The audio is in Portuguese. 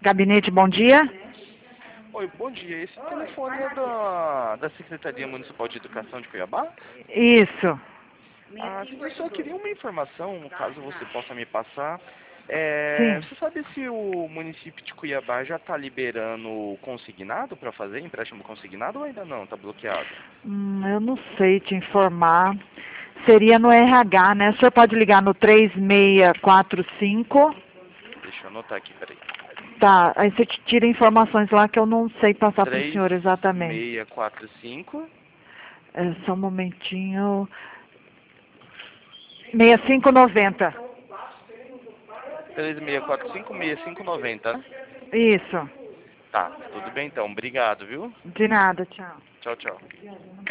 Gabinete, bom dia. Oi, bom dia. Esse telefone é da Secretaria Municipal de Educação de Cuiabá? Isso. Eu só queria uma informação, caso você possa me passar. Sim. Você sabe se o município de Cuiabá já está liberando consignado para fazer empréstimo consignado ou ainda não? Está bloqueado? Eu não sei te informar. Seria no RH, né? O senhor pode ligar no 3645. Deixa eu anotar aqui, peraí. Tá, aí você te tira informações lá que eu não sei passar para o senhor exatamente. 3645. Só um momentinho. 6590. 3645-6590, né? Isso. Tá, tudo bem então. Obrigado, viu? De nada, tchau. Tchau, tchau.